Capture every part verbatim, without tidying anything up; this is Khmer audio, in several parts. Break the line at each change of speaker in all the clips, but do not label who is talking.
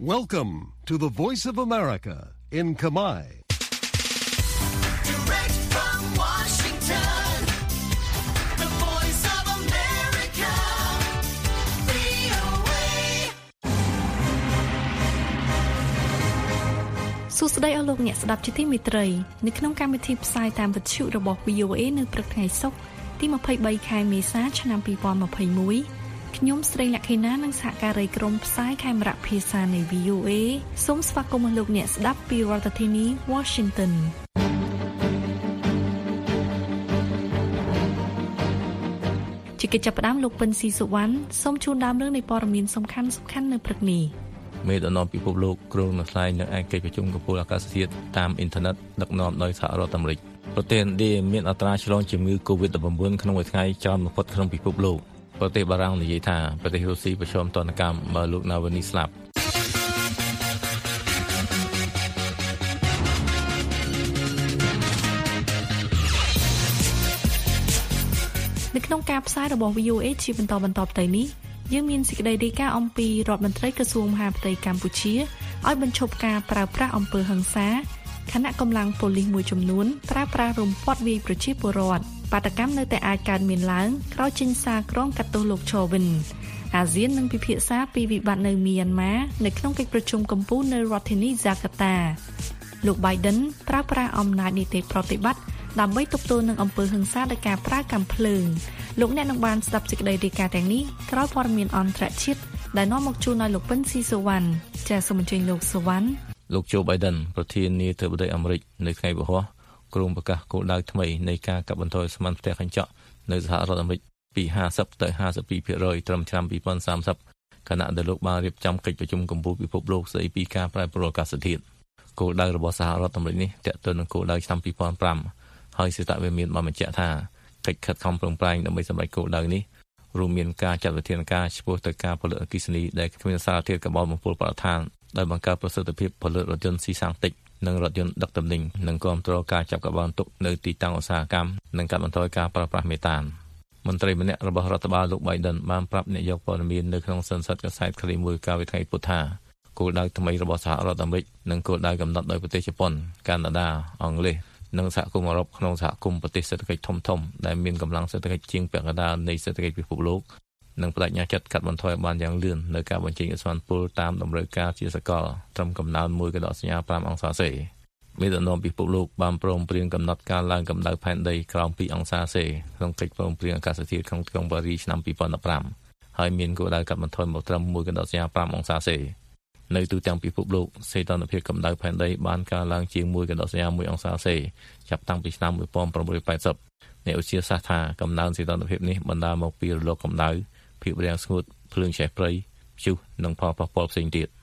Welcome to the Voice of America in Khmer.
Direct from Washington, the Voice of America, វី អូ เอ
សួស្តីអស់លោកអ្នកស្ដាប់ជាទីមេត្រីនៅក្នុងកម្មវិធីផ្សាយតាមវិទ្យុរបស់ វី អូ เอ នៅព្រឹកថ្ងៃសុក្រទីยี่สิบสามខែមេសាឆ្នាំยี่สิบยี่สิบเอ็ดខ្ញុំស្រីលក្ខិណានិងសហការីក្រុមផ្សាយខេមរៈភាសានៃ វី អូ เอ សូមស្វាគមន៍លោកអ្នកស្ដាប់ពីរដ្ឋធានី Washington ជាកិច្ចចាប់ផ្ដើមលោកពិនស៊ីសុវណ្ណសូមជូនដើមរឿងនៃព័ត៌មានសំខាន់ៗនៅព្រឹកនេះ
មេដឹកនាំពិភពលោកគ្រងនឹងថ្លែងនៅឯកិច្ចប្រជុំកំពូលអាកាសធាតុតាមអ៊ីនធឺណិតដឹកនាំដោយសហរដ្ឋអាមេរិកប្រទេសឥណ្ឌាមានអត្រាឆ្លងជំងឺ COVID ដប់ប្រាំ9 ក្នុងមួយថ្ងៃច្រើនបំផុតក្នុងពិភពលោកប្រទេសបារាំងនិយាយថាប្រទេសរុស្ស៊ីប្រឈមទណ្ឌកម្មបើលោកណាវ៉ានីស្លាប់
នៅក្នុងការផ្សាយរបស់ វី អូ เอ ជាបន្តបន្តទៅនេះយើងមានសេចក្តីរាយការណ៍អំពីរដ្ឋមន្ត្រីក្រសួងមហាផ្ទៃកម្ពុជាឲ្យបញ្ឈប់ការប្រើប្រាស់អំពើហិង្សាខណៈកម្លាំងប៉ូលីសមួយចំនួនប្រើប្រាស់រំពាត់វាយប្រជាពលរដ្ឋបាតកម្មនៅតែអាចកើតមានឡើងក្រោយចេញសារក្រងកាត់ទោសលោកឈរវិនអាស៊ាននឹងពិភាក្សាពីវិបត្តិនៅមីយ៉ាន់ម៉ានៅក្នុងកិច្ចប្រជុំកំពូលនៅរដ្ឋធានីហ្សាកាតាលោក Biden ប្រើប្រាស់អំណាចនីតិប្រតិបត្តិដើម្បីទប់ទល់នឹងអំពើហិង្សាដោយការប្រើកាំភ្លើងលោកអ្នកនឹងបានស្ដាប់សេចក្តីរាយការណ៍ទាំងនេះក្រោយព័ត៌មានអន្តរជាតិដែលនាំមកជូនដល់លោកពិនស៊ីសុវណ្ណចាសសូមអញ្ជើញលោកសុវណ្ណ
លោក Joe Biden ប្រធានាធិបតីអាមេរិកនៅថ្ងៃពហុគ្រោងប្រកាសគោលដៅថ្មីនៃការកាត់បន្ថយស្មានផ្ទះកញ្ចក់នៅសហរដ្ឋអាមេរិកពីห้าสิบទៅห้าสิบสองភាគរយ ត្រឹមឆ្នាំยี่สิบสามสิบខណៈដែលលោកបានរៀបចំកិច្ចប្រជុំកំពូលពិភពលោកស្តីពីការប្រែប្រួលអាកាសធាតុគោលដៅរបស់សហរដ្ឋអាមេរិកនេះទាក់ទងនឹងគោលដៅឆ្នាំยี่สิบห้าហើយសេតវិមានបានបញ្ជាក់ថាកិច្ចខិតខំប្រឹងប្រែងដើម្បីសម្រេចគោលដៅនេះរួមមានការចាត់វិធានការឆ្ពោះទៅការផលិតអគ្គិសនីដែលគ្មានសារធាតុកាបូនបំពុលបរិស្ថានដោយបង្កើតប្រសិទ្ធភាពផលិតរថយន្តស៊ីសាំងតិចនិងរថយន្តដឹកទំនិញនិងគាំទ្រការចាប់កាបូនទុកនៅទីតាំងឧស្សាហកម្មនិងកាត់បន្ថយការប្រើប្រាស់មេតានមន្ត្រីម្នាក់របស់រដ្ឋបាលលោក Biden បានប្រាប់អ្នកយកព័ត៌មាននៅក្នុងសន្និសីទកាសែតខ្លីមួយកាលពីថ្ងៃពុធថាគោលដៅថ្មីរបស់សហរដ្ឋអាមេរិកនិងគោលដៅកំណត់ដោយប្រទេសជប៉ុនកាណាដាអង់គ្លេសនិងសហគមន៍អឺរ៉ុបក្នុងសហគមន៍ប្រទេសសេដ្ឋកិច្ចធំៗដែលមានកម្លាំងសេដ្ឋកិច្ចជាងពាក់កណ្ដាលនៃសេដ្ឋកិច្ចពិភពលោកនិងបដិញ្ញាចិត្តកាត់បន្ថយបានយ៉ាងលឿននៅការបញ្ចេញឧស្ម័នពុលតាមតម្រូវការជាសកលត្រឹមកំណើនមួយកដកសញ្ញាfiveអង្សាសេមេដឹកនាំពិភពលោកបានព្រមព្រៀងកំណត់ការឡើងកម្ដៅផែនដីក្រោមtwoអង្សាសេក្នុងកិច្ចព្រមព្រៀងអាកាសធាតុក្នុងក្រុងប៉ារីសឆ្នាំยี่สิบสิบห้าហើយមានគោលដៅកាត់បន្ថយមកត្រឹមមួយកដកសញ្ញាfiveអង្សាសេនៅទូទាំងពិភពលោកសីតុណ្ហភាពកម្ដៅផែនដីបានកើនឡើងជាងមួយកដកសញ្ញាoneអង្សាសេចាប់តាំងពីឆ្នាំnineteen eightyអ្នកវិទ្យាសាស្ត្រថាកំណើនសីតុណ្ហភាពនេះបណ្ដាលមកពីរលកកម្ដៅភាពរាំងស្ងួតភ្លើងឆេះព្រៃព្យុះនិងផលប៉ះពាល់ផ្សេងទៀត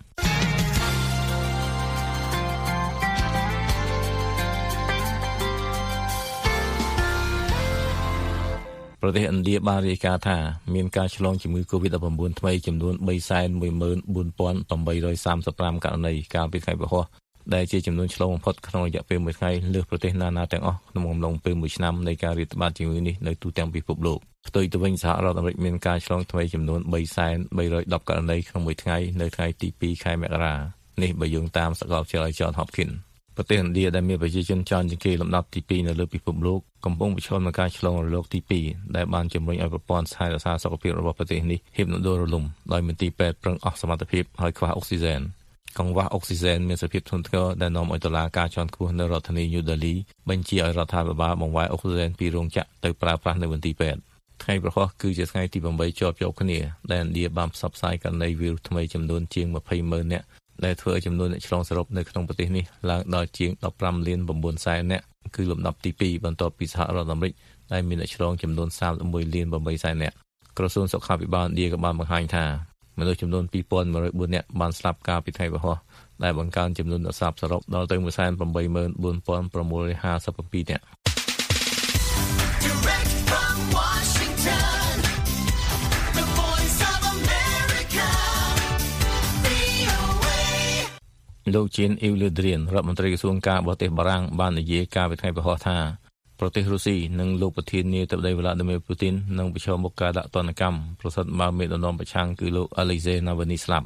ប្រទេសឥណ្ឌាបានរាយការណ៍ថាមានការឆ្លងជំងឺ COVID ដប់ប្រាំ9ថ្មីចំនួនthree hundred fourteen thousand eight hundred thirty-five ករណីកាលពីថ្ងៃពហុដែលជាចំនួនឆ្លងបំផុតក្នុងរយៈពេលមួយថ្ងៃលើសប្រទេសណាណាទាំងអស់ក្នុងអំឡុងពេលមួយឆ្នាំនៃការរាតត្បាតជំងឺនេះនៅទូទាំងពិភពលោកផ្ទុយទៅវិញសហរដ្ឋអាមេរិកមានការឆ្លងថ្មីចំនួនthree thousand three hundred tenករណីក្នុងមួយថ្ងៃនៅថ្ងៃទីtwoខែមករានេះបើយោងតាមសាកលវិទ្យាល័យ Johns Hopkins ប្រទេសឥណ្ឌាដែលមានប្រជាជនច្រើនជាងគេលំដាប់ទីtwoនៅលើពិភពលោកកំពុងប្រឈមនឹងការឆ្លងរលកទីtwoដែលបានជំរុញឲ្យប្រព័ន្ធថែរក្សាសុខភាពរបស់ប្រទេសនេះហៀបនឹងដួលរលំដោយមន្ទីរពេទ្យប្រឹងអស់សមត្ថភាពហើយខ្វះអុកស៊ីហ្សែនកង្វះអុកស៊ីហ្សែនមានសភាពធ្ងន់ធ្ងរដែលនាំឲ្យតុលាការជាន់ខ្ពស់នៅរដ្ឋធានី New Delhi បញ្ជាឲ្យរដ្ឋាភិបាលបង្វែរអុកស៊ីហ្សែនពីរោងចក្រទៅប្រើប្រាស់នៅមន្ទីរពេទ្យថ្ងៃប្រហោះគឺជាថ្ងៃទីeightជាប់ជាប់គ្នាដែលឥណ្ឌាបានផ្សព្វផ្សាយករណីវីរុសថ្មីចំនួនជាងtwenty thousandនាក់ដែលធ្វើឲ្យចំនួនអ្នកឆ្លងសរុបនៅក្នុងប្រទេសនេះឡើងដល់ជាងfifteenលានnineសែននាក់គឺលំដាប់ទីtwoបន្ទាប់ពីសហរដ្ឋអាមេរិកដែលមានអ្នកឆ្លងចំនួនthirty-oneលានeightសែននាក់ក្រសួងសុខាភិបាលឥណ្ឌាក៏បានបង្ហាញថាមនុស្សចំនួនtwo thousand one hundred fourនាក់បានស្លាប់កាលពីថ្ងៃពហុដែលបង្កើនចំនួនអ្នកស្លាប់សរុបដល់ទៅone hundred eighty-four thousand six hundred fifty-twoនាក់
Direct from Washington, the Voice of America, វី អូ เอ
លោក Jean Yves Le Drian រដ្ឋមន្ត្រីក្រសួងការបរទេសបារាំងបាននិយាយកាលពីថ្ងៃពហុថាប្រទេសរុស្ស៊ីនិងលោកប្រធានាធិបតី Vladimir Putin នឹងប្រឈមមុខការដាក់ទណ្ឌកម្មប្រសិនបើមេដឹកនាំប្រឆាំងគឺលោក Alexei Navalny ស្លាប់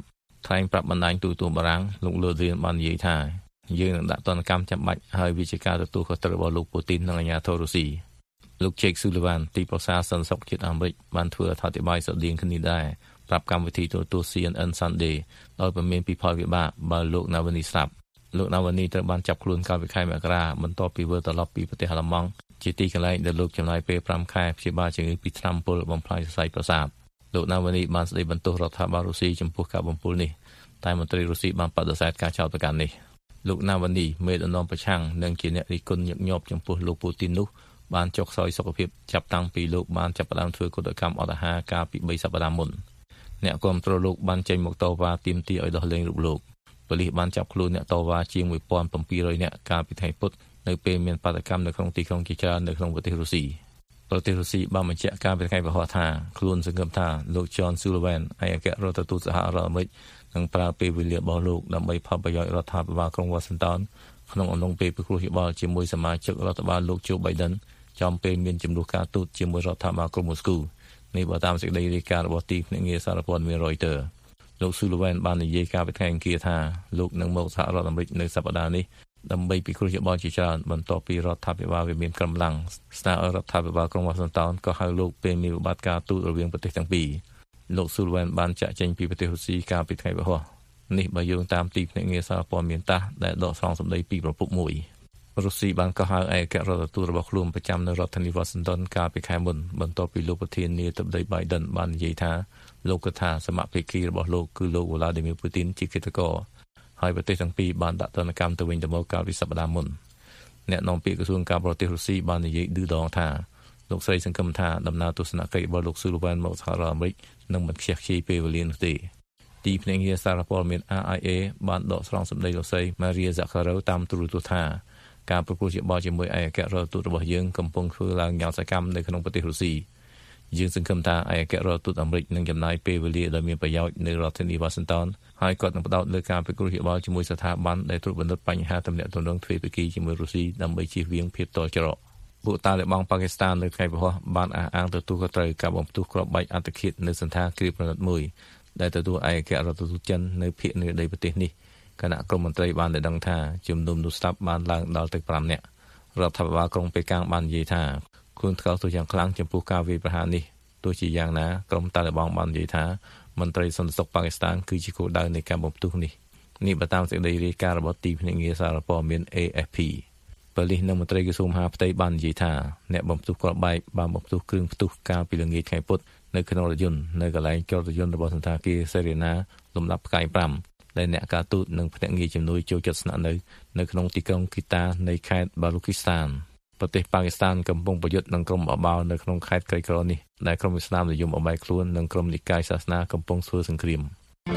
ថ្លែងប្រាប់បណ្ដាញទូរទស្សន៍បារាំងលោកលូឌៀនបាននិយាយថាយើងនឹងដាក់ទណ្ឌកម្មចាំបាច់ហើយវាជាការទទួលខុសត្រូវរបស់លោកពូទីននិងអាជ្ញាធររុស្ស៊ីលោក Jake Sullivan ទីប្រឹក្សាសន្តិសុខជាតិអាមេរិកបានធ្វើអធិប្បាយស្រដៀងគ្នាដែរប្រាប់កម្មវិធីទូរទស្សន៍ C N N Sunday ដោយពំមានពីផលវិបាកបើលោក Navalny ស្លាប់លោក Navalny ត្រូវបានចាប់ខ្លួនកាលពីខែមករាបន្ទាប់ពីវិលត្រឡប់ពីប្រទេសអាល្លឺម៉ង់ជាទីកន្លែងដែលលោកចំណាយពេល5ខែព្យាបាលជំងឺពីថ្នាំពុលបំផ្លាញសរសៃប្រសាទលោក Navalny បានស្ដីបន្ទោសរដ្ឋាភិបាលរុស្ស៊ីចំពោះការបំពុលនេះតែមន្ត្រីរុស្ស៊ីបានបដិសេធការចោទប្រកាន់នេះលោក Navalny មេដឹកនាំប្រឆាំងនិងជាអ្នករិះគន់ញឹកញាប់ចំពោះលោកពូទីននោះបានចុះខ្សោយសុខភាពចាប់តាំងពីលោកបានចាប់ផ្ដើមធ្វើកុតកម្មអត់អាហារកាលពី3សប្តាហ៍មុនអ្នកគាំទ្រលោកបានចេញមកតវ៉ាទាមទារឲ្យដោះលែងរូបលោកប៉ូលីសបានចាប់ខ្លួនអ្នកតវ៉ាជាងmột nghìn bảy trămនាក់កាលពីថ្ងៃពុធនៅពេលមានបាតកម្មនៅក្នុងទីក្រុងជាច្រើននៅក្នុងប្រទេសរុស្ស៊ីប្រទេសរុស្ស៊ីបានបញ្ជាក់កាលពីថ្ងៃពហុថាខ្លួនសង្ឃឹមថាលោក John Sullivan ឯកអគ្គរដ្ឋទូតសហរដ្ឋអាមេរិកនឹងប្រើពេលវេលារបស់លោកដើម្បីផលប្រយោជន៍រដ្ឋាភិបាលក្រុង Washington ក្នុងអំឡុងពេលពិគ្រោះយោបល់ជាមួយសមាជិករដ្ឋបាលលោក Joe Biden ចំពេលមានចំនួនការទូតជាមួយរដ្ឋាភិបាលក្រុង Moscow នេះបើតាមសេចក្តីរាយការណ៍របស់ទីភ្នាក់ងារសារព័ត៌មាន Reuters លោក Sullivan បាននិយាយកាលពីថ្ងៃអង្គារថាលោកនឹងមកសហរដ្ឋអាមេរិកនៅសប្តាហ៍នេះដើម្បីពិគ្រោះយោបល់ជាច្រើនបន្ទាប់ពីរដ្ឋាភិបាលវាមានកម្លាំងស្នើឲ្យរដ្ឋាភិបាលក្រុង Washington ក៏ហៅលោកពេលមានវិបត្តិការទូតរវាងប្រទេសទាំងពីរលោក Sullivan បានចាក់ចេញពីប្រទេសរុស្ស៊ីកាលពីថ្ងៃពហុនេះបើយោងតាមទីភ្នាក់ងារសារព័ត៌មានតាសដែលដកស្រង់សម្ដីពីប្រពន្ធមួយរុស្ស៊ីបានកោះហៅឯកអគ្គរដ្ឋទូតរបស់ខ្លួនប្រចាំនៅរដ្ឋធានី Washington កាលពីខែមុនបន្ទាប់ពីលោកប្រធានាធិបតី Biden បាននិយាយថាលោកគិតថាសមាជិករបស់លោកគឺលោក Vladimir Putin ជាឃាតករហើយប្រទេសទាំងពីរបានដាក់ទណ្ឌកម្មទៅវិញទៅមកកាលពីសប្តាហ៍មុនអ្នកនាំពាក្យក្រសួងការបរទេសរុស្ស៊ីបាននិយាយឌឺដងថាលោកស្រីសង្ឃឹមថាដំណើរទស្សនកិច្ចរបស់លោក Sullivan មកសហរដ្ឋអាមេរិកនឹងមិនខ្ជះខ្ជាយពេលវេលានោះទេទីភ្នាក់ងារសារព័ត៌មាន R I A បានដកស្រង់សម្ដីលោកស្រី Maria Zakharova តាមទូរទស្សន៍ថាការប្រគល់យោបល់ជាមួយឯកអគ្គរដ្ឋទូតរបស់យើងកំពុងធ្វើឡើងយ៉ាងសកម្មនៅក្នុងប្រទេសរុស្ស៊ីយើងសង្ឃឹមថាឯកអគ្គរដ្ឋទូតអាមេរិកនឹងចំណាយពេលវេលាដ៏មានប្រយោជន៍នៅរដ្ឋធានី Washington ហើយគាត់នឹងផ្ដោតលើការប្រគល់យោបល់ជាមួយស្ថាប័នដែលត្រួតពិនិត្យបញ្ហាទំនាក់ទំនងទ្វេភាគីជាមួយរុស្ស៊ីដើម្បីជៀសវាងភាពតល់ច្រកពួកតាលីបង់ប៉ាគីស្ថាននៅថ្ងៃពហុបានអះអាងទទួលខុសត្រូវការបំផ្ទុះគ្រាប់បែកអត្តឃាតនៅសន្តាគារប្រណិតមួយដែលទទួលឯកអគ្គរដ្ឋទូតចិននៅភាគនិរដីប្រទេសនេះគណៈក្រុមមន្ត្រីបានឲ្យដឹងថាជំនុំនោះស្ដាប់បានឡើងដល់ទៅ5នាក់រដ្ឋាភិបាលក្រុងប៉េកាំងបាននិយាយថាខ្លួនថ្កោលទោសយ៉ាងខ្លាំងចំពោះការវាយប្រហារនេះទោះជាយ៉ាងណាក្រុមតាលីបង់បាននិយាយថាមន្ត្រីសន្តិសុខប៉ាគីស្ថានគឺជាគោលដៅនៃការបំផ្ទុះនេះនេះបើតាមសេចក្តីរាយការណ៍របស់ទីភ្នាក់ងារសារព័ត៌មាន A F P ប៉ូលីសនិងមន្ត្រីក្រសួងមហាផ្ទៃបាននិយាយថាអ្នកបំផ្ទុះគ្រាប់បែកបានបំផ្ទុះគ្រឿងផ្ទុះកាលពីល្ងាចថ្ងៃពុធនៅក្នុងរថយន្តនៅកន្លែងចតរថយន្តរបស់សន្តាគារ Serena លំដាប់ផ្កាយ5ដែលអ្នកការទូតនិងភ្នាក់ងារជំនួយចូលចិត្តស្នាក់នៅនៅក្នុងទីក្រុងគីតានៃខេត្ត Balochistan ប្រទេសប៉ាគីស្ថានកំពុងប្រយុទ្ធនឹងក្រុមបបោរនៅក្នុងខេត្តក្រីក្រនេះដែលក្រុមអ៊ីស្លាមនិយមបំបែកខ្លួននិងក្រុមនិកាយសាសនាកំពុងធ្វើសង្គ្រាម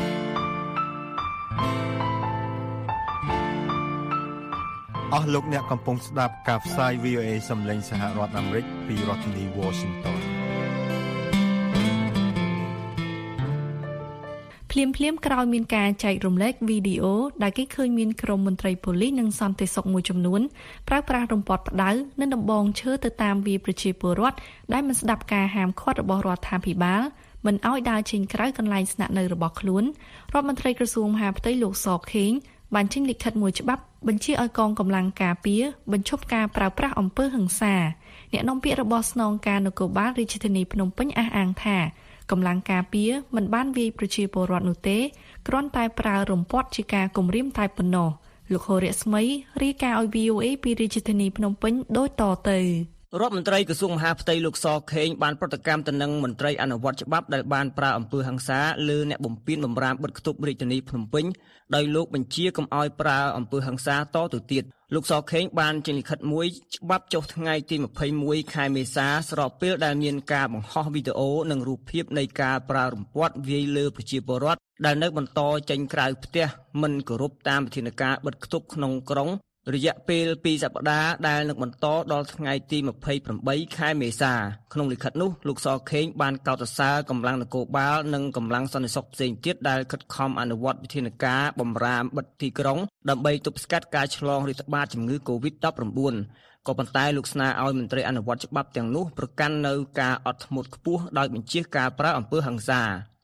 អស់លោកអ្នកកំពុងស្ដាប់ការផ្សាយ V O A សំឡេងសហរដ្ឋអាមេរិកពីរដ្ឋធានី Washington
ភ្លាមភ្លាមក្រោយមានការចែករំលែកវីដេអូដែលគេឃើញមានក្រុមមន្ត្រីប៉ូលីសនិងសន្តិសុខមួយចំនួនប្រើប្រាស់រំពាត់ផ្ដៅនិងដំបងឈើទៅតាមវាយប្រជាពលរដ្ឋដែលមិនស្ដាប់ការហាមឃាត់របស់រដ្ឋាភិបាលមិនអោយដើរចេញក្រៅកន្លែងស្នាក់នៅរបស់ខ្លួនរដ្ឋមន្ត្រីក្រសួងមហាផ្ទៃលោកស ខេងបានចេញលិខិតមួយច្បាប់បញ្ជាឲ្យកងកម្លាំងការពារបញ្ឈប់ការប្រើប្រាស់អំពើហិង្សាអ្នកនាំពាក្យរបស់ស្នងការនគរបាលរាជធានីភ្នំពេញអះអាងថាកម្លាំងការពារមិនបានវាយប្រជាពលរដ្ឋនោះទេគ្រាន់តែប្រើរំពាត់ជាការគំរាមតែប៉ុណ្ណោះលោកហូរៈស្មីរាយការណ៍ឲ្យ V O A ពីរាជធានីភ្នំពេញដូចតទៅ
រដ្ឋមន្ត្រីក្រសួងមហាផ្ទៃលោកស ខេងបានប្រតិកម្មទៅនឹងមន្ត្រីអនុវត្តច្បាប់ដែលបានប្រើអំពើហិង្សាលើអ្នកបំពានបំរាមបិទគប់រាជធានីភ្នំពេញដោយលោកបញ្ជាកុំឲ្យប្រើអំពើហិង្សាតទៅទៀតលោកស ខេងបានចេញលិខិតមួយច្បាប់ចុះថ្ងៃទីម្ភៃមួយខែមេសាស្របពេលដែលមានការបង្ហោះវីដេអូនិងរូបភាពនៃការប្រើរំពាត់វាយលើប្រជាពលរដ្ឋដែលនៅបន្តចេញក្រៅផ្ទះមិនគោរពតាមវិធានការបិទគប់ក្នុងក្រុងរយៈពេលពីរសប្តាហ៍ដែលនឹងបន្តដល់ថ្ងៃទីម្ភៃប្រាំបីខែមេសាក្នុងលិខិតនោះលោកស ខេងបានកោតសរសើរកម្លាំងនគរបាលនិងកម្លាំងសន្តិសុខផ្សេងទៀតដែលខិតខំអនុវត្តវិធានការបម្រាមបិទទីក្រុងដើម្បីទប់ស្កាត់ការឆ្លងរាតត្បាតជំងឺ កូវីដ ដប់ប្រាំបួន ក៏ប៉ុន្តែលោកស្នើឲ្យមន្ត្រីអនុវត្តច្បាប់ទាំងនោះប្រកាន់នៅការអត់ធ្មត់ខ្ពស់ដោយបញ្ជាការប្រើអំពើហិង្សា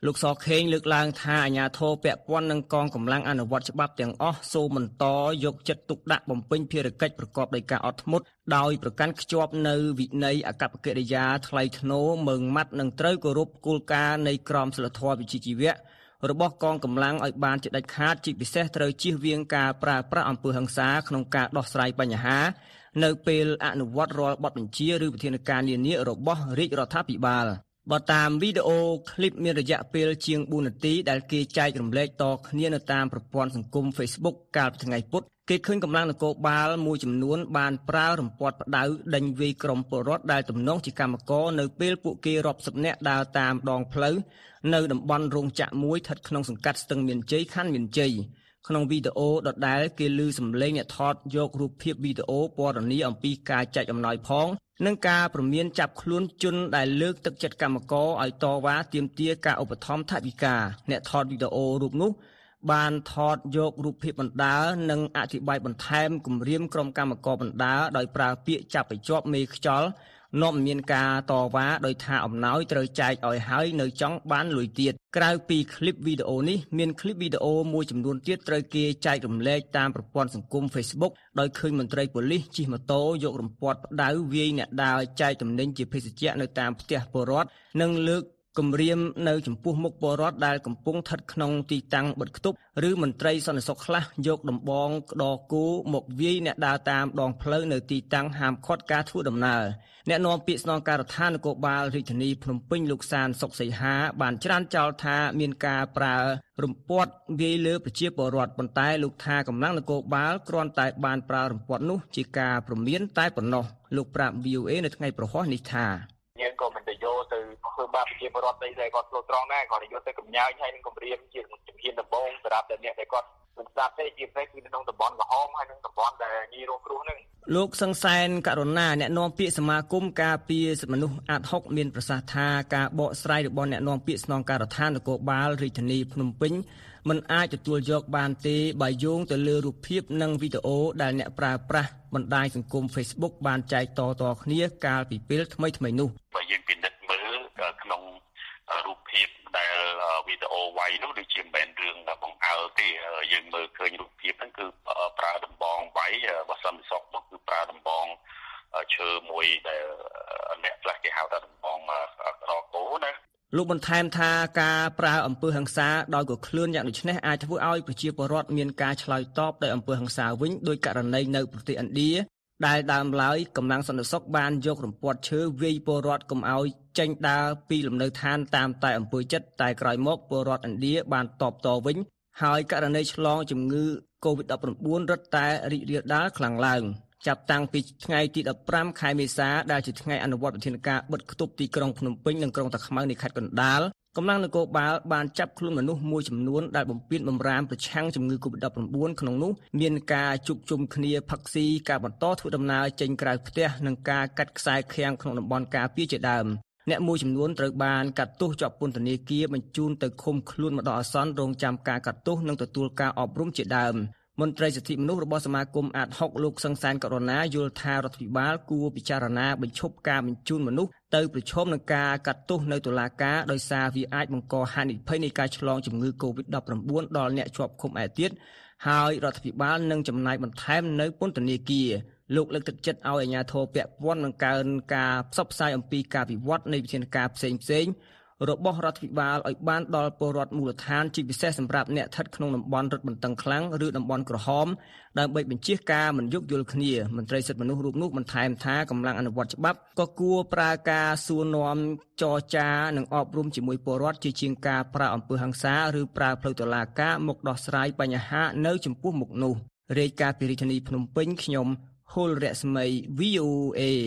លោកសខេងលើកឡើងថាអាជ្ញាធរពាក់ព័ន្ធនឹងកងកម្លាំងអនុវត្តច្បាប់ទាំងអស់សូមបន្តយកចិត្តទុកដាក់បំពេញភារកិច្ចប្រកបដោយការអត់ធ្មត់ដោយប្រកាន់ខ្ជាប់នៅវិន័យអាកប្បកិរិយាថ្លៃថ្នូរម៉ឺងម៉ាត់និងត្រូវគោរពគោលការណ៍នៃក្រមសីលធម៌វិជ្ជាជីវៈរបស់កងកម្លាំងឲ្យបានជាដាច់ខាតជាពិសេសត្រូវជៀសវាងការប្រើប្រាស់អំពើហិង្សាក្នុងការដោះស្រាយបញ្ហានៅពេលអនុវត្តរាល់បទបញ្ជាឬវិធានការនានារបស់រាជរដ្ឋាភិបាលបើតាមវីដេអូឃ្លីបមានរយៈពេលជាងបួននាទីដែលគេចែករំលែកតគ្នានៅតាមប្រព័ន្ធសង្គម Facebook កាលពីថ្ងៃពុធគេឃើញកម្លាំងនគរបាលមួយចំនួនបានប្រើរំពាត់ផ្ដៅដេញវាយក្រុមពលរដ្ឋដែលទំនងជាកម្មករនៅពេលពួកគេរាប់សិបនាក់ដើរតាមដងផ្លូវនៅតំបន់រោងចក្រមួយស្ថិតក្នុងសង្កាត់ស្ទឹងមានជ័យខណ្ឌមានជ័យក្នុងវីដេអូដដែលគេឮសំឡេងអ្នកថតយករូបភាពវីដេអូពណ៌នាអំពីការចែកអំណោយផងនិងការព្រមានចាប់ខ្លួនជនដែលលើកទឹកចិត្តកម្មករឲ្យតវ៉ាទាមទារការឧបត្ថម្ភថវិកាអ្នកថតវីដេអូរូបនោះបានថតយករូបភាពបណ្ដានិងអធិប្បាយបន្ថែមគម្រាមក្រុមកម្មករបណ្ដាដោយប្រើពាក្យចាប់បញ្ជាប់មេខ្យល់នាំមានការតវ៉ាដោយថាអំណោយត្រូវចែកឲ្យហើយនៅចង់បានលុយទៀតក្រៅពីឃ្លីបវីដេអូនេះមានឃ្លីបវីដេអូមួយចំនួនទៀតត្រូវគេចែករំលែកតាមប្រព័ន្ធសង្គម Facebook ដោយឃើញមន្ត្រីប៉ូលីសជិះម៉ូតូយករំពាត់ផ្ដៅវាយអ្នកដើរចែកទំនិញជាភេសជ្ជៈនៅតាមផ្ទះពលរដ្ឋនិងលើកគម្រាមនៅចំពោះមុខពលរដ្ឋដែលកំពុងស្ថិតក្នុងទីតាំងបិទគប់ឬមន្ត្រីសន្តិសុខខ្លះយកដំបងក្តរគោមកវាយអ្នកដើរតាមដងផ្លូវនៅទីតាំងហាមឃាត់ការធ្វើដំណើរអ្នកនាំពាក្យស្នងការដ្ឋាននគរបាលរាជធានីភ្នំពេញលោកសានសុកសីហាបានច្រានចោលថាមានការប្រើរំពាត់វាយលើប្រជាពលរដ្ឋប៉ុន្តែលោកថាកម្លាំងនគរបាលគ្រាន់តែបានប្រើរំពាត់នោះជាការព្រមានតែប៉ុណ្ណោះលោកប្រាប់ វី អូ អេ នៅថ្ងៃប្រហ័សនេះថា
យើងក៏មិនទៅយកទៅធ្វើបាបប្រជាពលរដ្ឋដែលគាត់ធ្វើត្រង់ដែរគាត់យកទៅកំញាយហើយនឹងគម្រាមជាជំហានដំបូងសម្រាប់តែអ្នកដែលគាត់មិនស្ដាប់ទេជាពិសេសគឺក្នុងតំបន់ក្រហមហើយនឹងតំបន់ដែលងាយរងគ្រោះហ្នឹង
លោកសង្សានករណាអ្នកនាំពាក្យសមាគមការពារសិទ្ធិមនុស្សអាតហុកមានប្រសាសន៍ថាការបកស្រាយរបស់អ្នកនាំពាក្យស្នងការដ្ឋាននគរបាលរាជធានីភ្នំពេញមិនអាចទទួលយកបានទេបើយោងទៅលើរូបភាពនិងវីដេអូដែលអ្នកប្រើប្រាស់បណ្ដាញសង្គម Facebook បានចែកតៗគ្នាកាលពីពេលថ្មីៗនោះ
បើយើងពិនិត្យមើលក្នុងរូបភាពដែលវីដេអូវាយនោះដូចជាមិនមែនរឿងបង្អើលទេយើងមើលឃើញរូបភាពហ្នឹងគឺប្រើដំបងវាយបើសិនសក់នោះគឺប្រើដំបងឈើមួយដែលអ្នកខ្លះគេហៅថាដំបងក្រកោណា
លោកបន្ថែមថាការប្រើអំពើហិង្សាដោយក៏ឃ្លឿនយ៉ាងដូចនេះអាចធ្វើឲ្យប្រជាពលរដ្ឋមានការឆ្លើយតបដោយអំពើហិង្សាវិញដោយករណីនៅប្រទេសឥណ្ឌាដែលដើមឡើយកម្លាំងសន្តិសុខបានយករំពាត់ឈើវាយពលរដ្ឋកុំឲ្យចេញដើរពីលំនៅឋានតាមតែអំពើចិត្តតែក្រោយមកពលរដ្ឋឥណ្ឌាបានតបតវិញហើយករណីឆ្លងជំងឺ កូវីដ ដប់ប្រាំបួន រឹតតែរីករាលដាលខ្លាំងឡើងចាប់តាំងពីថ្ងៃទីដប់ប្រាំខែមេសាដែលជាថ្ងៃអនុវត្តវិធានការបិទគប់ទីក្រុងភ្នំពេញនិងក្រុងតាខ្មៅនៃខេត្តកណ្ដាលកម្លាំងនគរបាលបានចាប់ខ្លួនមនុស្សមួយចំនួនដែលបំពានបំរាមប្រឆាំងជំងឺ កូវីដ ដប់ប្រាំបួន ក្នុងនោះមានការជួបជុំគ្នាផឹកស៊ីការបន្តធ្វើដំណើរចេញក្រៅផ្ទះនិងការកាត់ខ្សែឃ្លាំងក្នុងតំបន់ការពារជាដើមអ្នកមួយចំនួនត្រូវបានកាត់ទោសជាប់ពន្ធនាគារបញ្ជូនទៅឃុំខ្លួនម្ដងអាសន្នរងចាំការកាត់ទោសនិងទទួលការអប់រំជាដើមមន្ត្រីសិទ្ធិមនុស្សរបស់សមាគមអាតហុកលោកសង្សានករណាយល់ថារដ្ឋាភិបាលគួរពិចារណាបញ្ឈប់ការបញ្ជូនមនុស្សទៅប្រឈមនឹងការកាត់ទោសនៅតុលាការដោយសារវាអាចបង្កហានិភ័យនៃការឆ្លងជំងឺ កូវីដ ដប់ប្រាំបួន ដល់អ្នកជាប់ឃុំឯទៀតហើយរដ្ឋាភិបាលនឹងចំណាយបន្ថែមនៅពន្ធនាគារលោកលើកទឹកចិត្តឲ្យអាជ្ញាធរពាក់ព័ន្ធនឹងកើនការផ្សព្វផ្សាយអំពីការវិវត្តនៃវិធានការផ្សេងៗរបស់រដ្ឋាភិបាលឲ្យបានដល់ពលរដ្ឋមូលដ្ឋានជាពិសេសសម្រាប់អ្នកស្ថិតក្នុងតំបន់រឹតបន្តឹងខ្លាំងឬតំបន់ក្រហមដើម្បីបញ្ជៀសការមិនយោគយល់គ្នាមន្ត្រីសិទ្ធិមនុស្សរូបនោះបន្ថែមថាកម្លាំងអនុវត្តច្បាប់ក៏គួរប្រើការសួរនាំចរចានិងអប់រំជាមួយពលរដ្ឋជាជាងការប្រើអំពើហិង្សាឬប្រើផ្លូវតុលាការមកដោះស្រាយបញ្ហានៅចំពោះមុខនោះរាយការណ៍ពីរាជធានីភ្នំពេញខ្ញុំហុលរស្មី វី អូ អេ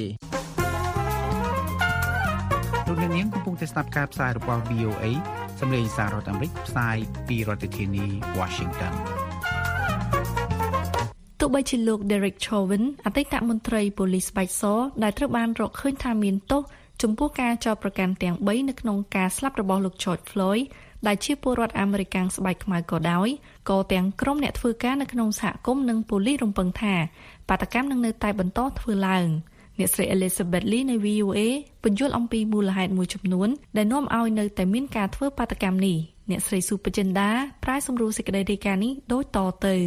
លោកនាងកំពុងតែស្ដាប់ការផ្សាយរបស់ វី អូ អេ សម្លេងសាររដ្ឋអាមេរិកផ្សាយពីរដ្ឋធានី Washington
ទោះបីជាលោក Derek Chauvin អតីតមន្ត្រីប៉ូលីសស្បែកសដែលត្រូវបានរកឃើញថាមានទោសចំពោះការចោទប្រកាន់ទាំងបីនៅក្នុងការស្លាប់របស់លោក George Floyd ដែលជាពលរដ្ឋអាមេរិកស្បែកខ្មៅក៏ដោយក៏ទាំងក្រុមអ្នកធ្វើការនៅក្នុងសហគមន៍និងប៉ូលីសរំពឹងថាបាតកម្មនឹងនៅតែបន្តធ្វើឡើងអ្នកស្រី Elizabeth Lee នៃ V O A បញ្យល់អំពីមូលហេតុមួយចំនួនដែលនាំឲ្យនៅតែមានការធ្វើបាតកម្មនេះអ្នកស្រី Super Jenda ប្រាយសម្រួលសេចក្តីរាយការណ៍នេះដូចតទៅ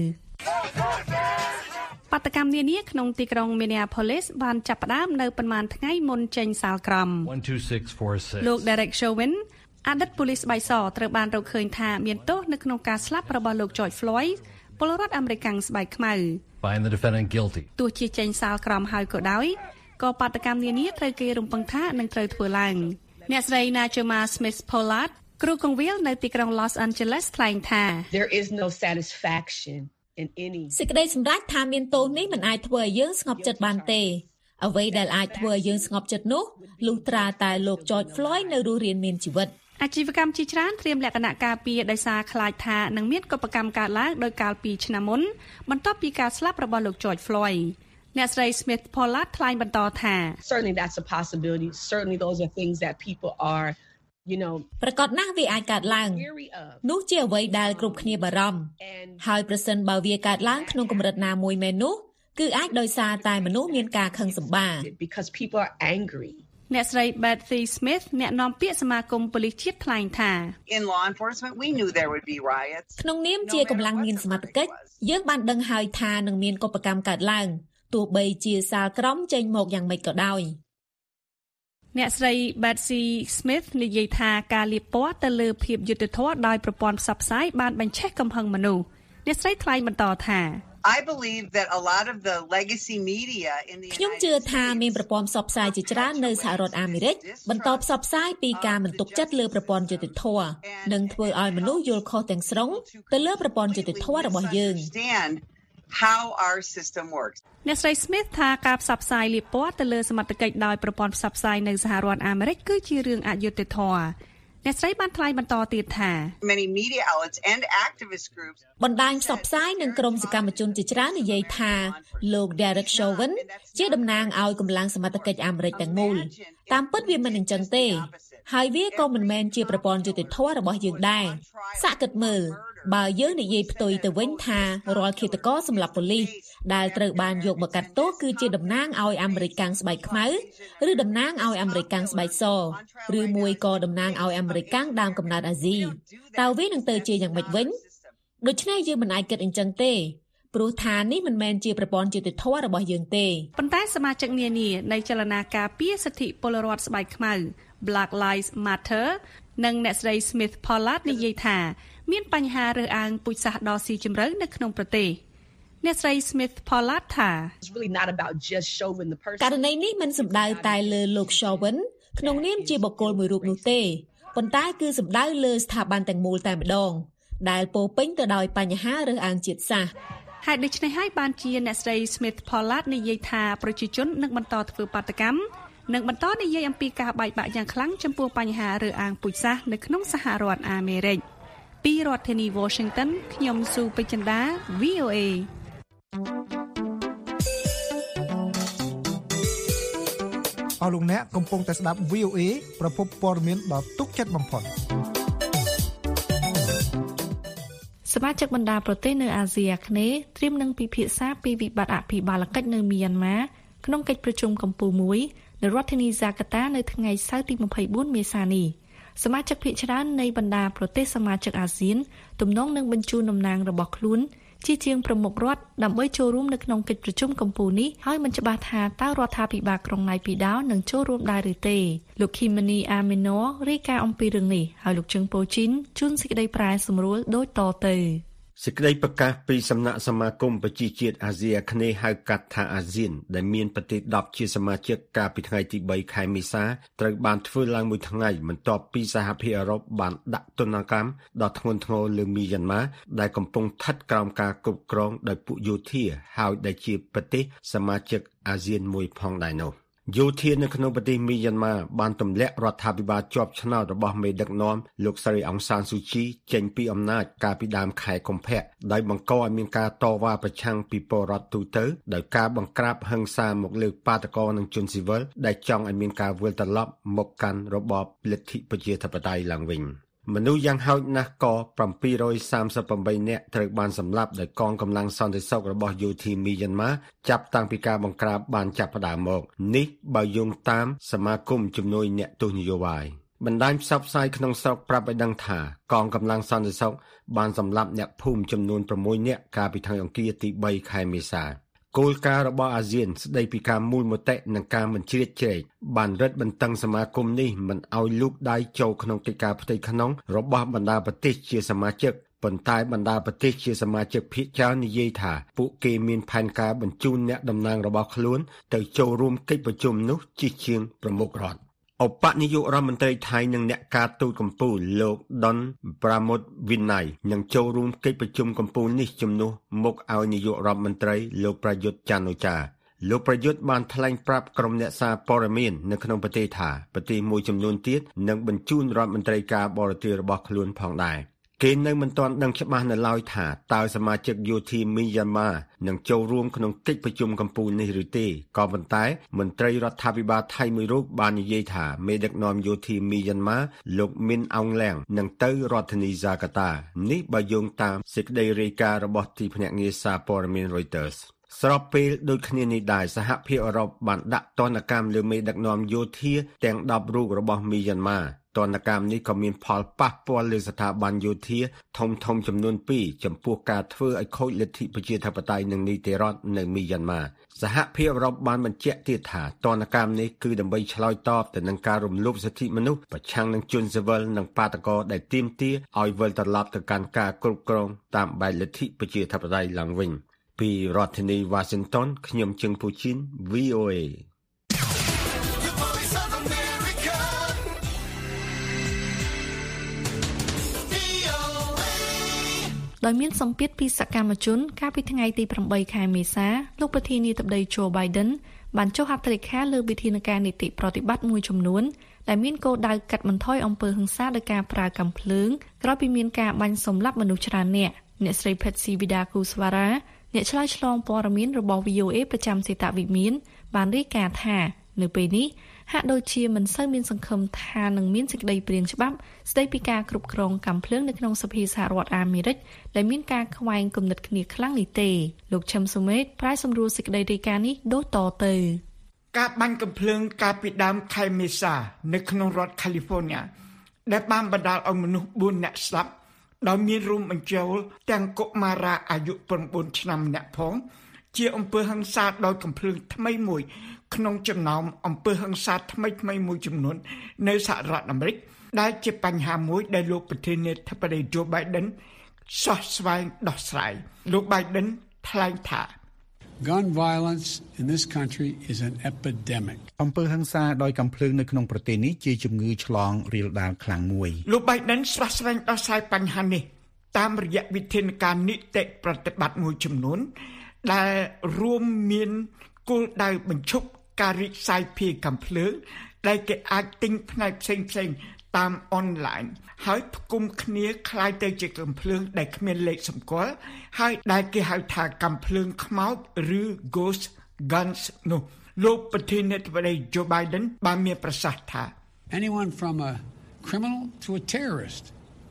បាតកម្មនានាក្នុងទីក្រុង Minneapolis បានចាប់ផ្ដើមនៅប៉ុន្មានថ្ងៃមុនចេញសាលក្រមលោក Derek Chauvin អតីតប៉ូលីសស្បែកសត្រូវបានរកឃើញថាមានទោសនៅក្នុងការស្លាប់របស់លោក George Floyd ពលរដ្ឋអាមេរិកស្បែកខ្មៅទោះជាចេញសាលក្រមហើយក៏ដោយក៏បាតកម្មនានាត្រូវគេរំពឹងថានឹងត្រូវធ្វើឡើងអ្នកស្រី Najma Smith Pollard គ្រូកងវិលនៅទីក្រុង Los Angeles ថ្លែងថា
There is no satisfaction in any
សេចក្តីសម្រេចថាមានទោសនេះមិនអាចធ្វើឲ្យយើងស្ងប់ចិត្តបានទេអ្វីដែលអាចធ្វើឲ្យយើងស្ងប់ចិត្តនោះលុះត្រាតែលោក George Floyd នៅរស់រានមានជីវិត
អាជីវកម្មជាច្រើនត្រៀមលក្ខណៈការពារដោយសារខ្លាចថានឹងមានកុបកម្មកើតឡើងដោយកាលពីឆ្នាំមុនបន្ទាប់ពីការស្លាប់របស់លោក George Floyd អ្នកស្រី Smith Pollard ថ្លែងបន្តថា
Certainly that's a possibility. Certainly those are things that people are, you know
ប្រកាសណាស់វាអាចកើតឡើងនោះជាអ្វីដែលគ្រប់គ្នាបារម្ភហើយប្រសិនបើវាកើតឡើងក្នុងកម្រិតណាមួយមែននោះគឺអាចដោយសារតែមនុស្សមានការខឹងសម្បារ
because people are angry
អ្នកស្រី Betsy Smith អ្នកនាំពាក្យសមាគមប៉ូលីសជាតិថ្លែងថា
In law enforcement we knew there would be riots
ក្នុងនាមជាកម្លាំងមានសមត្ថកិច្ចយើងបានដឹងហើយថានឹងមានកុបកម្មកើតឡើងទោះបីជាសាលក្រមចេញមកយ៉ាងម៉េចក៏ដោយ
អ្នកស្រី Betsy Smith និយាយថាការលាបពណ៌ទៅលើភាពយុត្តិធម៌ដោយប្រព័ន្ធផ្សព្វផ្សាយបានបញ្ឆេះកំហឹងមនុស្សអ្នកស្រីថ្លែងបន្តថា
I believe that a lot of the legacy media in the
ខ្ញុំជឿថាមានប្រព័ន្ធផ្សព្វផ្សាយជាច្រើននៅសហរដ្ឋអាមេរិកបន្តផ្សព្វផ្សាយពីការមិនទុកចិត្តលើប្រព័ន្ធយុត្តិធម៌និងធ្វើឲ្យមនុស្សយល់ខុសទាំងស្រុងទៅលើប្រព័ន្ធយុត្តិធម៌របស់យើង
how our system works
អ្នកស្រី Smith ថាការផ្សព្វផ្សាយលាបពណ៌ទៅលើសមត្ថកិច្ចដោយប្រព័ន្ធផ្សព្វផ្សាយនៅសហរដ្ឋអាមេរិកគឺជារឿងអយុត្តិធម៌អ្នកស្រីបានថ្លែងបន្តទៀតថា
Many media outlets and activist groups
បណ្ដាញផ្សព្វផ្សាយនិងក្រុមសកម្មជនជាច្រើននិយាយថាលោក Derek Chauvin ជាតំណាងឲ្យកម្លាំងសមត្ថកិច្ចអាមេរិកទាំងមូលតាមពិតវាមិនអញ្ចឹងទេហើយវាក៏មិនមែនជាប្រព័ន្ធយុត្តិធម៌របស់យើងដែរសាកគិតមើលបើយើងនិយាយផ្ទុយទៅវិញថារាល់ឃាតករសម្លាប់ប៉ូលីសដែលត្រូវបានយកមកកាត់ទោសគឺជាតំណាងឲ្យអាមេរិកកាំងស្បែកខ្មៅឬតំណាងឲ្យអាមេរិកកាំងស្បែកសឬមួយក៏តំណាងឲ្យអាមេរិកកាំងដើមកំណើតអាស៊ីតើវានឹងទៅជាយ៉ាងម៉េចវិញដូច្នេះយើងមិនអាចគិតអញ្ចឹងទេព្រោះថានេះមិនមែនជាប្រព័ន្ធយុត្តិធម៌របស់យើងទេ
ប៉ុន្តែសមាជិកនានានៃចលនាការពារសិទ្ធិពលរដ្ឋស្បែកខ្មៅ Black Lives Matter និងអ្នកស្រី Smith Pollard និយាយថាមានបញ្ហារើសអើងពូជសាសន៍ដ៏ស៊ីជម្រៅនៅក្នុងប្រទេសអ្នកស្រី Smith Pollard ថា
It's really not about just Chauvin the person
ករណីនេះមិនសំដៅតែលើលោក Chauvin ក្នុងនាមជាបុគ្គលមួយរូបនោះទេប៉ុន្តែគឺសំដៅលើស្ថាប័នទាំងមូលតែម្ដងដែលពោពេញទៅដោយបញ្ហារើសអើងជាតិសាសន៍
ហេតុដូច្នេះហើយបានជាអ្នកស្រី Smith Pollard និយាយថាប្រជាជននឹងបន្តធ្វើបាតកម្មនិងបន្តនិយាយអំពីការបែកបាក់យ៉ាងខ្លាំងចំពោះបញ្ហារើសអើងពូជសាសន៍នៅក្នុងសហរដ្ឋអាមេរិកពីរដ្ឋធានី Washington ខ្ញុំស៊ូពេជ្រចិន្តា V O A
អស់លោកអ្នកកំពុងតែស្ដាប់ V O A ប្រភពព័ត៌មានដ៏ទុកចិត្តបំផុត
សមាជិកបណ្ដាប្រទេសនៅអាស៊ីអាគ្នេយ៍ត្រៀមនឹងពិភាក្សាពីវិបត្តិអភិបាលកិច្ចនៅមីយ៉ាន់ម៉ាក្នុងកិច្ចប្រជុំកំពូលមួយនៅរដ្ឋធានីហ្សាកាតានៅថ្ងៃសៅរ៍ទីម្ភៃបួនមេសានេះសមាជិកភាគច្រើននៃបណ្ដាប្រទេសសមាជិកអាស៊ានទំនងនឹងបញ្ជូនតំណាងរបស់ខ្លួនជាជាងប្រមុខរដ្ឋដើម្បីចូលរួមនៅក្នុងកិច្ចប្រជុំកំពូលនេះហើយមិនច្បាស់ថាតើរដ្ឋាភិបាលក្រុងណៃពីដោនឹងចូលរួមដែរឬទេលោកឃីម៉ានីអាមីណូរាយការណ៍អំពីរឿងនេះហើយលោកជឹងប៉ូជីនជួនសេចក្តីប្រែសម្រួលដូចតទៅ
សេចក្តីប្រកាសពីសំណាក់សមាគមប្រជាជាតិអាស៊ីអាគ្នេយ៍ហៅកាត់ថាអាស៊ានដែលមានប្រទេសដប់ជាសមាជិកកាលពីថ្ងៃទីបីខែមេសាត្រូវបានធ្វើឡើងមួយថ្ងៃបន្ទាប់ពីសហភាពអឺរ៉ុបបានដាក់ទណ្ឌកម្មដ៏ធ្ងន់ធ្ងរលើមីយ៉ាន់ម៉ាដែលកំពុងស្ថិតក្រោមការគ្រប់គ្រងដោយពួកយោធាហើយដែលជាប្រទេសសមាជិកអាស៊ានមួយផងដែរនោះយោធានៅក្នុងប្រទេសមីយ៉ាន់ម៉ាបានទម្លាក់រដ្ឋាភិបាលជាប់ឆ្នោតរបស់មេដឹកនាំលោកស្រីអង្សានស៊ូជីចេញពីអំណាចកាលពីដើមខែកុម្ភៈដោយបង្កឲ្យមានការតវ៉ាប្រឆាំងពីពលរដ្ឋទូទៅដោយការបង្ក្រាបហិង្សាមកលើបាតកោនិងជនស៊ីវិលដែលចង់ឲ្យមានការវិលត្រឡប់មកកាន់របបលទ្ធិប្រជាធិបតេយ្យឡើងវិញមនុស្សយ៉ាងហោចណាស់ក៏bảy trăm ba mươi támនាក់ត្រូវបានសម្លាប់ដោយកងកម្លាំងសន្តិសុខរបស់យោធាមីយ៉ាន់ម៉ាចាប់តាំងពីការបង្ក្រាបបានចាប់ផ្ដើមមកនេះបើយោងតាមសមាគមជំនួយអ្នកទស្សនយោបាយបណ្ដាញផ្សព្វផ្សាយក្នុងស្រុកប្រាប់ឲ្យដឹងថាកងកម្លាំងសន្តិសុខបានសម្លាប់អ្នកភូមិចំនួន6នាក់កាលពីថ្ងៃអង្គារទី3ខែមេសាគោលការណ៍របស់អាស៊ានស្ដីពីការមូលមតិនិងការមិនជ្រៀតជ្រែកបានរឹតបន្តឹងសមាគមនេះមិនឲ្យលូកដៃចូលក្នុងកិច្ចការផ្ទៃក្នុងរបស់បណ្ដាប្រទេសជាសមាជិកប៉ុន្តែបណ្ដាប្រទេសជាសមាជិកភាគច្រើននិយាយថាពួកគេមានផែនការបញ្ជូនអ្នកតំណាងរបស់ខ្លួនទៅចូលរួមកិច្ចប្រជុំនោះជាជាងប្រមុខរដ្ឋឧបនាយករដ្ឋមន្ត្រីថៃនិងអ្នកការទូតកម្ពុជាលោកដុនប្រាមុតវិន័យនឹងចូលរួមកិច្ចប្រជុំកម្ពុជានេះជំនួសមុខឲ្យនាយករដ្ឋមន្ត្រីលោកប្រយុទ្ធច័ន្ទអូចាលោកប្រយុទ្ធបានថ្លែងប្រាប់ក្រុមអ្នកសារព័ត៌មាននៅក្នុងប្រទេសថាប្រទេសមួយចំនួនទៀតនឹងបញ្ជូនរដ្ឋមន្ត្រីការបរទេសរបស់ខ្លួនផងដែរគេនៅមិនទាន់ដឹងច្បាស់នៅឡើយថាតើសមាជិកយោធាមីយ៉ាន់ម៉ានឹងចូលរួមក្នុងកិច្ចប្រជុំកម្ពុជានេះឬទេក៏ប៉ុន្តែមន្ត្រីរដ្ឋាភិបាលថៃមួយរូបបាននិយាយថាមេដឹកនាំយោធាមីយ៉ាន់ម៉ាលោកមីនអងឡាំងនឹងទៅរដ្ឋធានីហ្សាកាតានេះបើយោងតាមសេចក្តីរាយការណ៍របស់ទីភ្នាក់ងារសារព័ត៌មាន Reuters ស្របពេលដូចគ្នានេះដែរសហភាពអឺរ៉ុបបានដាក់ទណ្ឌកម្មលើមេដឹកនាំយោធាទាំងដប់រូបរបស់មីយ៉ាន់ម៉ាទណ្ឌកម្មនេះក៏មានផលប៉ះពាល់លើស្ថាប័នយោធាធំធំចំនួនពីរចំពោះការធ្វើឲ្យខូចលទ្ធិប្រជាធិបតេយ្យនិងនីតិរដ្ឋនៅមីយ៉ាន់ម៉ាសហភាពអឺរ៉ុបបានបញ្ជាក់ទៀតថាទណ្ឌកម្មនេះគឺដើម្បីឆ្លើយតបទៅនឹងការរំលោភសិទ្ធិមនុស្សប្រឆាំងនឹងជនស៊ីវិលនិងបាតកោដែលទាមទារឲ្យវិលត្រឡប់ទៅកាន់ការគ្រប់គ្រងតាមបែបលទ្ធិប្រជាធិបតេយ្យឡើងវិញពីរដ្ឋធានី Washington ខ្ញុំជឹងពូជីន V O A
ដោយមានសម្ពាធពីសកម្មជនកាលពីថ្ងៃទី8ខែមេសាលោកប្រធានាធិបតី Joe Biden បានចុះហត្ថលេខាលើវិធានការនីតិប្រតិបត្តិមួយចំនួនដែលមានគោលដៅកាត់បន្ថយអំពើហិង្សាដោយការប្រើកាំភ្លើងក្រោយពីមានការបាញ់សម្លាប់មនុស្សច្រើនអ្នកអ្នកស្រី Patsy Widakuswara អ្នកឆ្លើយឆ្លងព័ត៌មានរបស់ V O A ប្រចាំសេតវិមានបានរាយការណ៍ថានៅពេលនេះហាក់ដូចជាមិនសូវមានសង្ឃឹមថានឹងមានសេចក្តីព្រាងច្បាប់ស្តីពីការគ្រប់គ្រងកាំភ្លើងនៅក្នុងសភាសហរដ្ឋអាមេរិកដែលមានការខ្វែងគំនិតគ្នាខ្លាំងនេះទេលោកឈឹមសុមេតប្រាយសម្រួលសេចក្តីរាយការណ៍នេះដូចតទៅ
ការបាញ់កាំភ្លើងកាលពីដើមខែមេសានៅក្នុងរដ្ឋ California ដែលបានបណ្ដាលឲ្យមនុស្សបួននាក់ស្លាប់ដោយមានរួមបញ្ចូលទាំងកុមារាអាយុ9ឆ្នាំម្នាក់ផងជាអំពើហិង្សាដោយកាំភ្លើងថ្មីមួយក្នុងចំណោមអំពើហិង្សាថ្មីថ្មីមួយចំនួននៅសហរដ្ឋអាមេរិកដែលជាបញ្ហាមួយដែលលោកប្រធានាធិបតី Joe Biden សោះស្វែងដោះស្រាយលោក Biden ថ្លែងថា
Gun violence in this country is an epidemic.
អំពើហិង្សាដោយកាំភ្លើងនៅក្នុងប្រទេសនេះជាជំងឺឆ្លងរាលដាលខ្លាំងមួយ
លោក Biden ស្វាស្វែងដោះស្រាយបញ្ហានេះតាមរយៈវិធានការនីតិប្រតិបត្តិមួយចំនួនដែលរួមមានគោលដៅបញ្ឈប់ការរីកសាយភាយកាំភ្លើងដែលគេអាចទិញផ្នែកផ្សេងផ្សេងតាមអនឡាញហើយផ្គុំគ្នាคล้ายទៅជាកាំភ្លើងដែលគ្មានលេខសម្គាល់ហើយដែលគេហៅថាកាំភ្លើងខ្មោចឬ ghost guns នោះលោកប្រធានាធិបតី Joe Biden បានមានប្រសាសន៍ថា
Anyone from a criminal to a terrorist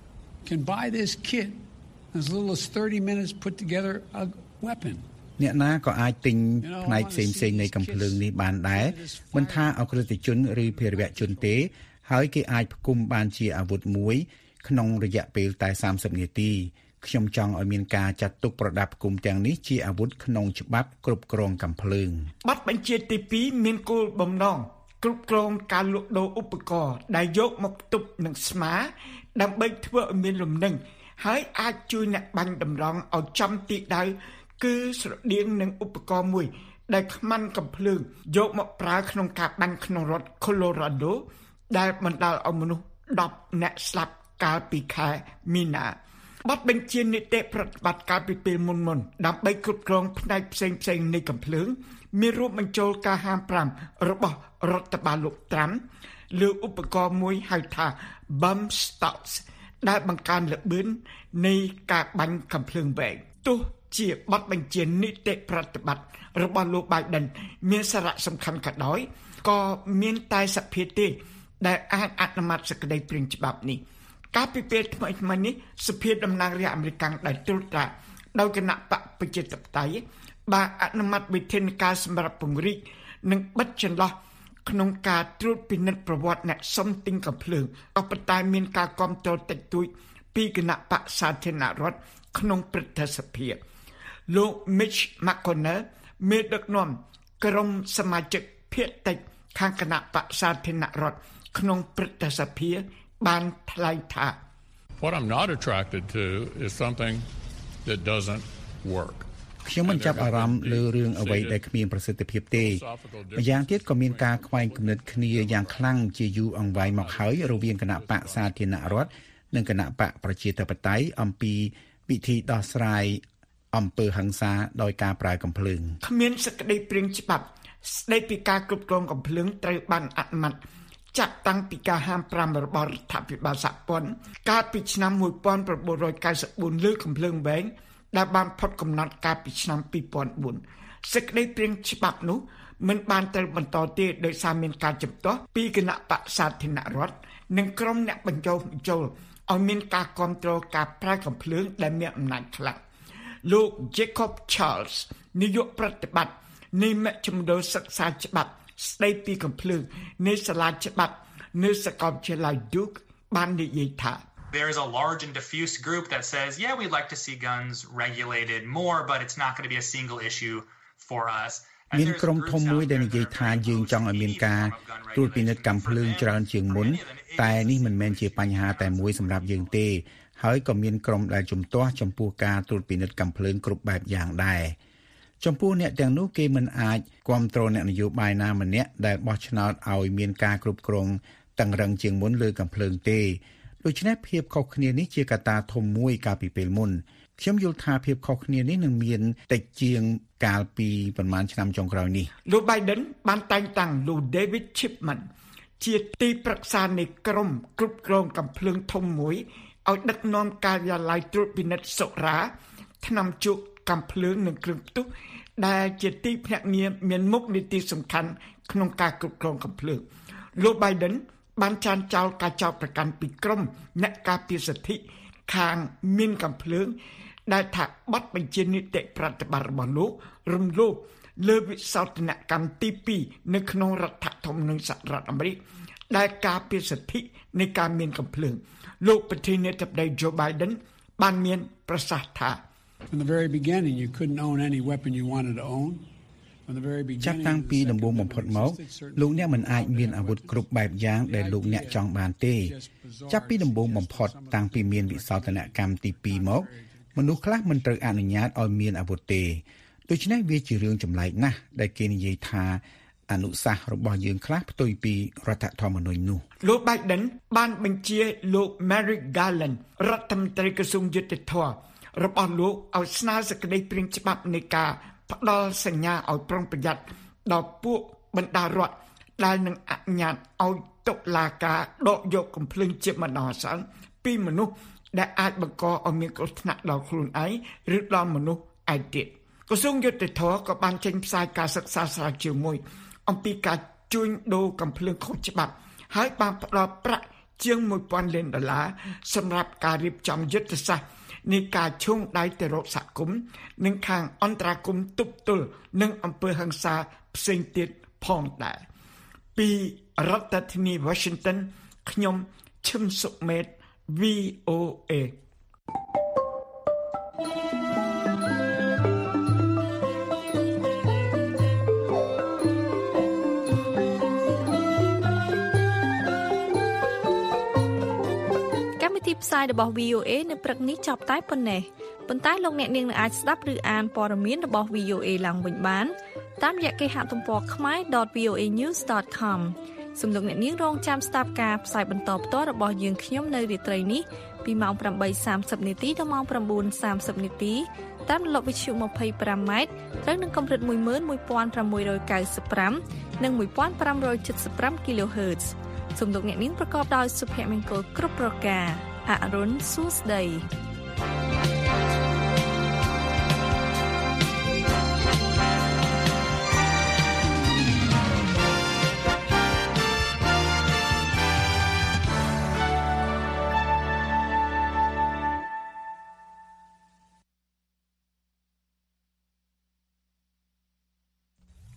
can buy this kit as little as thirty minutes put together a weapon
អ្នកណាក៏អាចទិញផ្នែកផ្សេងផ្សេងនៃកាំភ្លើងនេះបានដែរមិនថាអក្រិតជនឬភេរវជនទេហើយគេអាចផ្គុំបានជាអាវុធមួយក្នុងរយៈពេលតែthirtyនាទីខ្ញុំចង់ឲ្យមានការចាត់ទុកប្រដាប់ផ្គុំទាំងនេះជាអាវុធក្នុងច្បាប់គ្រប់គ្រងកាំភ្លើង
បទបញ្ជាទីtwoមានគោលបំណងគ្រប់គ្រងការលក់ដូរឧបករណ៍ដែលយកមកផ្ទុកនឹងស្មាដើម្បីធ្វើឲ្យមានលំនឹងហើយអាចជួយអ្នកបាញ់តម្រង់ឲ្យចំទីដៅគឺស្រដៀងនឹងឧបករណ៍មួយដែលខ្មាន់កាំភ្លើងយកមកប្រើក្នុងការបាញ់ក្នុងរដ្ឋ Colorado ដែលបណ្ដាលឲ្យមនុស្សtenនាក់ស្លាប់កាលពីខែមីនាបទបញ្ជានីតិប្រតិបត្តិការពីពេលមុនមុនដើម្បីគ្រប់គ្រងផ្នែកផ្សេងផ្សេងនៃកាំភ្លើងមានរួមបញ្ចូលការហាមfiveរបស់រដ្ឋបាលលោកត្រាំលើឧបករណ៍មួយហៅថា Bump Stocks ដែលបង្កើនល្បឿននៃការបាញ់កាំភ្លើងវែងទោះជាបទបញ្ជានីតិប្រតិបត្តិរបស់លោក Biden មានសារៈសំខាន់ក៏ដោយក៏មានតែសភាទេដែលអាចអនុម័តសេចក្តីព្រាងច្បាប់នេះការពិភាក្សាថ្មីៗនេះសភាតំណាងរាស្ត្រអាមេរិកដែលត្រួតត្រាដោយគណៈបកប្រជាធិបតេយ្យបានអនុម័តវិធានការសម្រាប់ពង្រីកនិងបិទចន្លោះក្នុងការត្រួតពិនិត្យប្រវត្តិអ្នកសុំទិញកាំភ្លើងក៏ប៉ុន្តែមានការគាំទ្រតិចតួចពីគណៈបកសាធារណរដ្ឋក្នុងព្រឹទ្ធសភាលោក Mitch McConnell មេដឹកនាំក្រុមសមាជិកភាគតិចខាងគណៈបកសាធារណរដ្ឋក្នុងព្រឹទ្ធសភាបានថ្លែងថា
What I'm not attracted to is something that doesn't work.
ខ្ញុំមិនចាប់អារម្មណ៍លើរឿងអ្វីដែលគ្មានប្រសិទ្ធភាពទេម្យ៉ាងទៀតក៏មានការខ្វែងគំនិតគ្នាយ៉ាងខ្លាំងជាយូរអង្វែងមកហើយរវាងគណៈបកសាធារណរដ្ឋនិងគណៈបកប្រជាធិបតេយ្យអំពីវិធីដោះស្រាយអំពើហិង្សាដោយការប្រើកាំភ្លើង
គ្មានសេចក្តីព្រាងច្បាប់ស្តីពីការគ្រប់គ្រងកាំភ្លើងត្រូវបានអនុម័តចាក់តាំងពីការហាមប្រាមរបស់រដ្ឋាភិបាលសហព័ន្ធកាលពីឆ្នាំnineteen ninety-fourលើកាំភ្លើងវែងដែលបានផុតកំណត់កាលពីឆ្នាំtwo thousand fourសេចក្តីព្រាងច្បាប់នោះមិនបានត្រូវបន្តទេដោយសារមានការជំទាស់ពីគណៈបក្សសាធារណរដ្ឋនិងក្រុមអ្នកបញ្ចុះបញ្ចូលឲ្យមានការគ្រប់គ្រងការប្រើកាំភ្លើងដែលមានអំណាចខ្លាំងលោក Jacob Charles នាយកប្រតិបត្តិនៃមជ្ឈមណ្ឌលសិក្សាច្បាប់ស្ដីពីកាំភ្លើងនៃសាលាច្បាប់នៅសាកលវិទ្យាល័យ Duke បាននិយាយថា
There is a large and diffuse group that says, yeah, we'd like to see guns regulated more, but it's not going to be a single issue for us.
មានក្រុមធំមួយដែលនិយាយថាយើងចង់ឲ្យមានការត្រួតពិនិត្យកាំភ្លើងច្រើនជាងមុនតែនេះមិនមែនជាបញ្ហាតែមួយសម្រាប់យើងទេហើយក៏មានក្រុមដែលជំទាស់ចំពោះការត្រួតពិនិត្យកាំភ្លើងគ្រប់បែបយ៉ាងដែរចំពោះអ្នកទាំងនោះគេមិនអាចគ្រប់គ្រងអ្នកនយោបាយណាម្នាក់ដែលបោះឆ្នោតឲ្យមានការគ្រប់គ្រងតឹងរឹងជាងមុនលើកាំភ្លើងទេដូច្នេះភាពខុសគ្នានេះជាកត្តាធំមួយកាលពីពេលមុនខ្ញុំយល់ថាភាពខុសគ្នានេះនឹងមានតិចជាងកាលពីប្រហែលឆ្នាំចុងក្រោយនេះ
លោក Biden បានតែងតាំងលោក David Chipman ជាទីប្រឹក្សានៃក្រុមគ្រប់គ្រងកាំភ្លើងធំមួយឲ្យដឹកនាំការិយាល័យត្រួតពិនិត្យសុរាថ្នាំជក់កាំភ្លើងនិងគ្រឿងផ្ទុះដែលជាទីភ្នាក់ងារមានមុខនីតិសំខាន់ក្នុងការគ្រប់គ្រងកាំភ្លើងលោក Biden បានចានចោលការចោទប្រកាន់ពីក្រុមអ្នកការពារសិទ្ធិខាងមានកាំភ្លើងដែលថាបទបញ្ជានីតិប្រតិបត្តិរបស់លោករំលោភលើវិសោធនកម្មទីtwoនៅក្នុងរដ្ឋធម្មនុញ្ញសហរដ្ឋអាមេរិកដែលការពារសិទ្ធិនៃការមានកាំភ្លើងលោកប្រធានាធិបតី Joe Biden បានមានប្រសាសន៍ថា
From the very beginning you couldn't own any weapon you wanted to own
ចាប់តាំងពីដំបូងបំផុតមកលោកអ្នកមិនអាចមានអាវុធគ្រប់បែបយ៉ាងដែលលោកអ្នកចង់បានទេចាប់ពីដំបូងបំផុតតាំងពីមានវិសោធនកម្មទីtwoមកមនុស្សខ្លះមិនត្រូវអនុញ្ញាតឲ្យមានអាវុធទេដូច្នេះវាជារឿងចម្លែកណាស់ដែលគេនិយាយថាអនុសាសន៍របស់យើងខ្លះផ្ទុយពីរដ្ឋធម្មនុញ្ញនោះ
លោក Biden បានបញ្ជាលោក Merrick Garland រដ្ឋមន្ត្រីក្រសួងយុតិធម៌របស់លោកឲ្យស្នើសេចក្តីព្រាងច្បាប់នៃការផ្ដល់សញ្ញាឲ្យប្រុងប្រយ័ត្នដល់ពួកបណ្ដារដ្ឋដែលនឹងអនុញ្ញាតឲ្យតុលាការដកយកកំភ្លើងជាបណ្ដោះអាសន្នពីមនុស្សដែលអាចបង្កឲ្យមានគ្រោះថ្នាក់ដល់ខ្លួនឯងឬដល់មនុស្សឯទៀតក្រសួងយុតិធម៌ក៏បានចេញផ្សាយការសិក្សាស្រាវជ្រាវមួយអំពីការជួញដូរកំភ្លើងខុសច្បាប់ហើយបានផ្ដល់ប្រាក់ជាងone thousandលានដុល្លារសម្រាប់ការរៀបចំយុទ្ធសាស្ត្រនៃការឈោងដៃទៅរកសហគមន៍និងខាងអន្តរាគមន៍ទប់ទល់នឹងអំពើហិង្សាផ្សេងទៀតផងដែរពីរដ្ឋធានី Washington ខ្ញុំឈឹមសុមេត V O A
ទីផ្សាយរបស់ V O A នៅព្រឹកនេះចប់តែប៉ុណ្ណេះប៉ុន្តែលោកអ្នកនាងនឹងអាចស្ដាប់ឬអានព័ត៌មានរបស់ V O A ឡើងវិញបានតាមរយៈគេហទំព័រ khmae dot v o a news dot com សូមលោកអ្នកនាងរងចាំស្ដាប់ការផ្សាយបន្តផ្ទាល់របស់យើងខ្ញុំនៅរាត្រីនេះពីម៉ោងeight thirtyនាទីដល់ម៉ោងnine thirtyនាទីតាមរលកវិទ្យុtwenty-fiveម៉ែត្រត្រូវនឹងកម្រិតone one five nine fiveនិងfifteen seventy-five គីឡូហឺត សូមលោកអ្នកនាងប្រកបដោយសុភមង្គលគ្រប់ប្រការអរុនសួស្ដី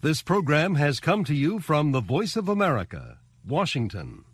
This program has come to you from the Voice of America, Washington.